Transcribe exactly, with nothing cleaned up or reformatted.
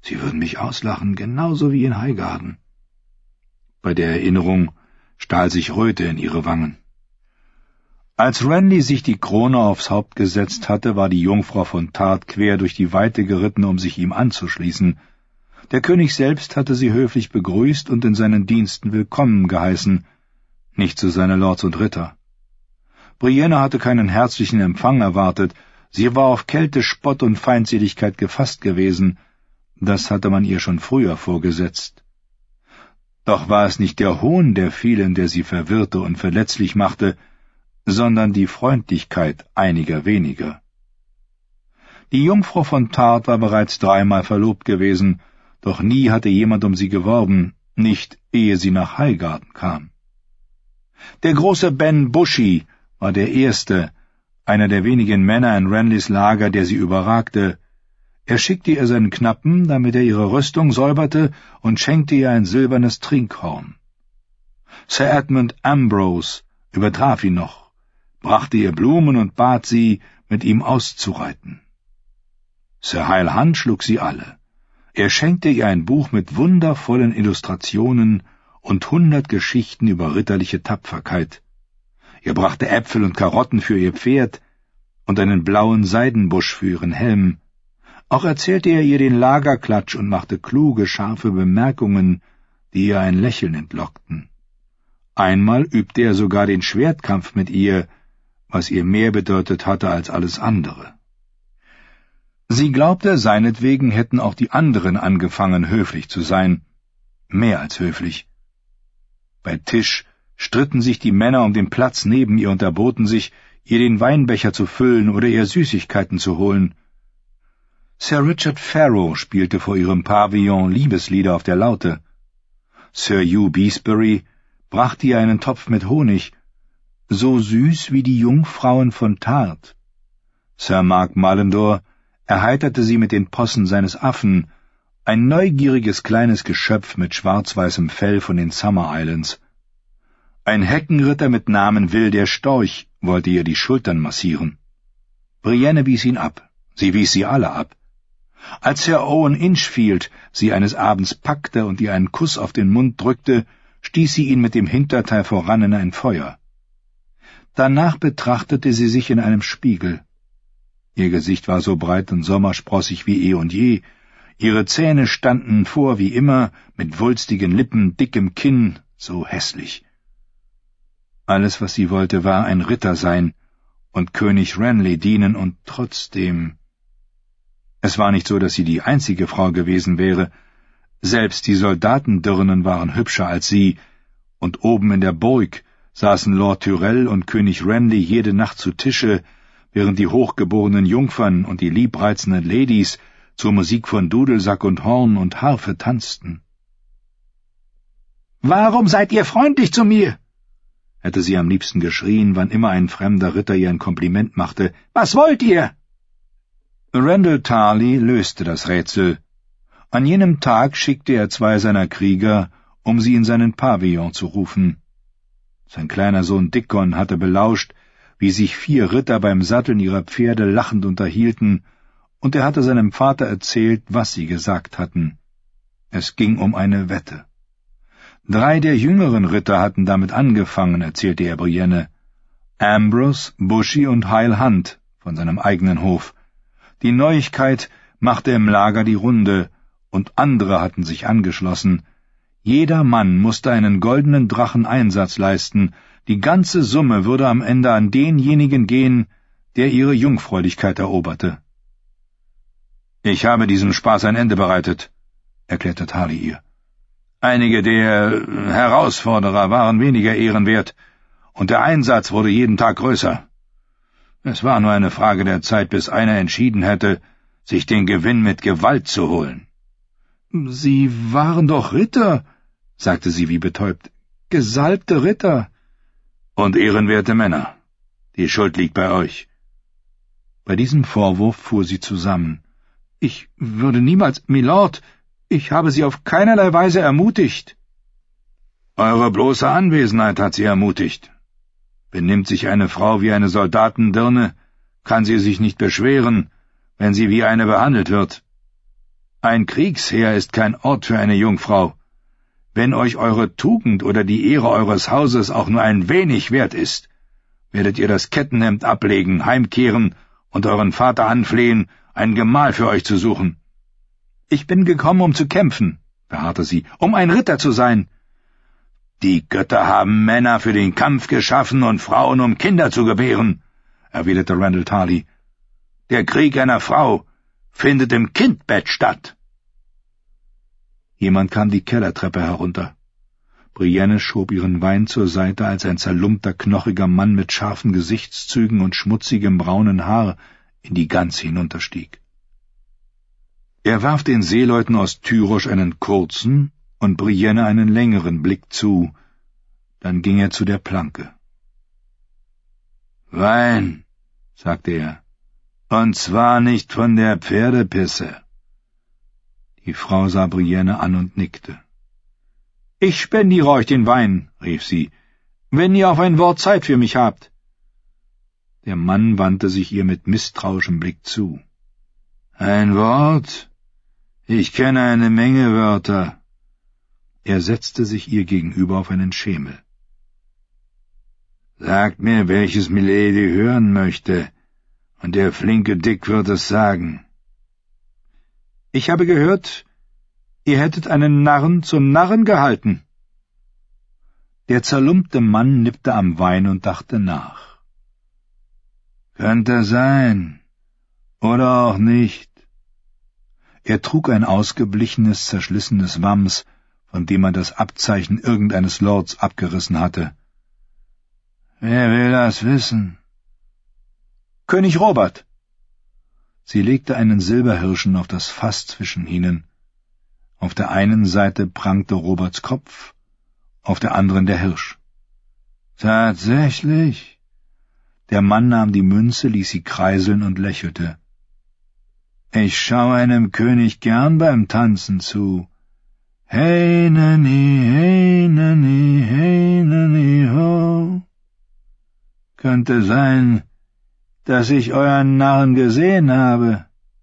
Sie würden mich auslachen, genauso wie in Highgarden. Bei der Erinnerung stahl sich Röte in ihre Wangen. Als Renly sich die Krone aufs Haupt gesetzt hatte, war die Jungfrau von Tart quer durch die Weite geritten, um sich ihm anzuschließen. Der König selbst hatte sie höflich begrüßt und in seinen Diensten willkommen geheißen, nicht zu seine Lords und Ritter. Brienne hatte keinen herzlichen Empfang erwartet, sie war auf Kälte, Spott und Feindseligkeit gefasst gewesen, das hatte man ihr schon früher vorgesetzt. Doch war es nicht der Hohn der vielen, der sie verwirrte und verletzlich machte, sondern die Freundlichkeit einiger weniger. Die Jungfrau von Tart war bereits dreimal verlobt gewesen, doch nie hatte jemand um sie geworben, nicht ehe sie nach Highgarden kam. Der große Ben Bushey war der Erste, einer der wenigen Männer in Renlys Lager, der sie überragte. Er schickte ihr seinen Knappen, damit er ihre Rüstung säuberte, und schenkte ihr ein silbernes Trinkhorn. Sir Edmund Ambrose übertraf ihn noch, brachte ihr Blumen und bat sie, mit ihm auszureiten. Sir Heilhand schlug sie alle. Er schenkte ihr ein Buch mit wundervollen Illustrationen und hundert Geschichten über ritterliche Tapferkeit. Er brachte Äpfel und Karotten für ihr Pferd und einen blauen Seidenbusch für ihren Helm. Auch erzählte er ihr den Lagerklatsch und machte kluge, scharfe Bemerkungen, die ihr ein Lächeln entlockten. Einmal übte er sogar den Schwertkampf mit ihr, was ihr mehr bedeutet hatte als alles andere. Sie glaubte, seinetwegen hätten auch die anderen angefangen, höflich zu sein, mehr als höflich. Bei Tisch stritten sich die Männer um den Platz neben ihr und erboten sich, ihr den Weinbecher zu füllen oder ihr Süßigkeiten zu holen. Sir Richard Farrow spielte vor ihrem Pavillon Liebeslieder auf der Laute. Sir Hugh Beesbury brachte ihr einen Topf mit Honig, so süß wie die Jungfrauen von Tart. Sir Mark Mullendore erheiterte sie mit den Possen seines Affen, ein neugieriges kleines Geschöpf mit schwarz-weißem Fell von den Summer Islands. Ein Heckenritter mit Namen Will der Storch wollte ihr die Schultern massieren. Brienne wies ihn ab, sie wies sie alle ab. Als Sir Owen Inchfield sie eines Abends packte und ihr einen Kuss auf den Mund drückte, stieß sie ihn mit dem Hinterteil voran in ein Feuer. Danach betrachtete sie sich in einem Spiegel. Ihr Gesicht war so breit und sommersprossig wie eh und je, ihre Zähne standen vor wie immer, mit wulstigen Lippen, dickem Kinn, so hässlich. Alles, was sie wollte, war ein Ritter sein und König Renly dienen, und trotzdem... Es war nicht so, dass sie die einzige Frau gewesen wäre. Selbst die Soldatendirnen waren hübscher als sie, und oben in der Burg saßen Lord Tyrell und König Renly jede Nacht zu Tische, während die hochgeborenen Jungfern und die liebreizenden Ladies zur Musik von Dudelsack und Horn und Harfe tanzten. »Warum seid ihr freundlich zu mir?« hätte sie am liebsten geschrien, wann immer ein fremder Ritter ihr ein Kompliment machte. »Was wollt ihr?« Randyll Tarly löste das Rätsel. An jenem Tag schickte er zwei seiner Krieger, um sie in seinen Pavillon zu rufen. Sein kleiner Sohn Dickon hatte belauscht, wie sich vier Ritter beim Satteln ihrer Pferde lachend unterhielten, und er hatte seinem Vater erzählt, was sie gesagt hatten. Es ging um eine Wette. Drei der jüngeren Ritter hatten damit angefangen, erzählte er Brienne. Ambrose, Bushey und Heilhand von seinem eigenen Hof. Die Neuigkeit machte im Lager die Runde, und andere hatten sich angeschlossen. Jeder Mann musste einen goldenen Drachen-Einsatz leisten, die ganze Summe würde am Ende an denjenigen gehen, der ihre Jungfräulichkeit eroberte. »Ich habe diesem Spaß ein Ende bereitet«, erklärte Tarly ihr. »Einige der Herausforderer waren weniger ehrenwert, und der Einsatz wurde jeden Tag größer. Es war nur eine Frage der Zeit, bis einer entschieden hätte, sich den Gewinn mit Gewalt zu holen.« »Sie waren doch Ritter«, sagte sie wie betäubt, »gesalbte Ritter.« »Und ehrenwerte Männer. Die Schuld liegt bei euch.« Bei diesem Vorwurf fuhr sie zusammen. »Ich würde niemals, Milord, ich habe Sie auf keinerlei Weise ermutigt.« »Eure bloße Anwesenheit hat sie ermutigt. Benimmt sich eine Frau wie eine Soldatendirne, kann sie sich nicht beschweren, wenn sie wie eine behandelt wird. Ein Kriegsheer ist kein Ort für eine Jungfrau. Wenn euch eure Tugend oder die Ehre eures Hauses auch nur ein wenig wert ist, werdet ihr das Kettenhemd ablegen, heimkehren und euren Vater anflehen, einen Gemahl für euch zu suchen. »Ich bin gekommen, um zu kämpfen«, beharrte sie, »um ein Ritter zu sein.« »Die Götter haben Männer für den Kampf geschaffen und Frauen, um Kinder zu gebären«, erwiderte Randall Tarly. »Der Krieg einer Frau findet im Kindbett statt.« Jemand kam die Kellertreppe herunter. Brienne schob ihren Wein zur Seite, als ein zerlumpter, knochiger Mann mit scharfen Gesichtszügen und schmutzigem braunen Haar in die Gans hinunterstieg. Er warf den Seeleuten aus Tyrosch einen kurzen und Brienne einen längeren Blick zu, dann ging er zu der Planke. »Wein«, sagte er, »und zwar nicht von der Pferdepisse.« Die Frau sah Brienne an und nickte. »Ich spendiere euch den Wein«, rief sie, »wenn ihr auf ein Wort Zeit für mich habt.« Der Mann wandte sich ihr mit misstrauischem Blick zu. »Ein Wort? Ich kenne eine Menge Wörter.« Er setzte sich ihr gegenüber auf einen Schemel. »Sagt mir, welches Milady hören möchte, und der flinke Dick wird es sagen.« »Ich habe gehört, ihr hättet einen Narren zum Narren gehalten.« Der zerlumpte Mann nippte am Wein und dachte nach. »Könnte sein, oder auch nicht.« Er trug ein ausgeblichenes, zerschlissenes Wams, von dem man das Abzeichen irgendeines Lords abgerissen hatte. »Wer will das wissen?« »König Robert.« Sie legte einen Silberhirschen auf das Fass zwischen ihnen. Auf der einen Seite prangte Roberts Kopf, auf der anderen der Hirsch. »Tatsächlich?« Der Mann nahm die Münze, ließ sie kreiseln und lächelte. »Ich schaue einem König gern beim Tanzen zu. Hey, nani, hey, nani, hey, nani, ho. Könnte sein, dass ich euren Narren gesehen habe.